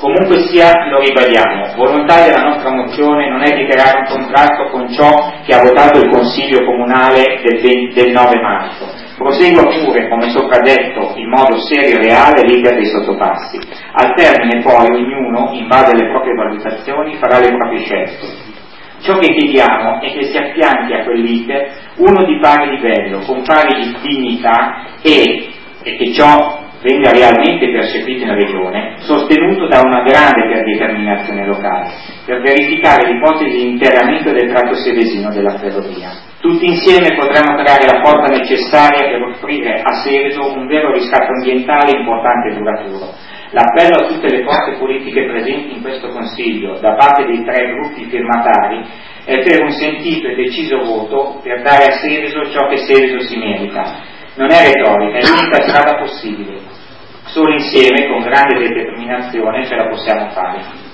Comunque sia, lo ribadiamo, volontà della nostra mozione non è di creare un contrasto con ciò che ha votato il Consiglio Comunale del 9 marzo. Prosegua pure, come sopra detto, in modo serio e reale l'iter dei sottopassi. Al termine poi ognuno, in base alle proprie valutazioni, farà le proprie scelte. Ciò che chiediamo è che si affianchi a quell'iter uno di pari livello, con pari dignità e che ciò venga realmente percepito in regione, sostenuto da una grande determinazione locale, per verificare l'ipotesi di interramento del tratto sevesino della ferrovia. Tutti insieme potremo creare la forza necessaria per offrire a Seveso un vero riscatto ambientale importante e duraturo. L'appello a tutte le forze politiche presenti in questo Consiglio, da parte dei 3 gruppi firmatari, è per un sentito e deciso voto per dare a Seveso ciò che Seveso si merita. Non è retorica, è l'unica strada possibile. Solo insieme, con grande determinazione, ce la possiamo fare.